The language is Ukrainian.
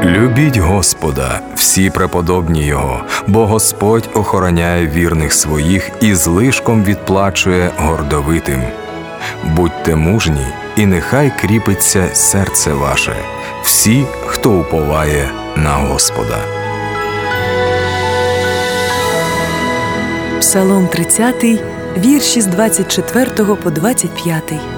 Любіть Господа, всі преподобні Його, бо Господь охороняє вірних своїх і злишком відплачує гордовитим. Будьте мужні, і нехай кріпиться серце ваше, всі, хто уповає на Господа. Псалом 30, вірші з 24 по 25.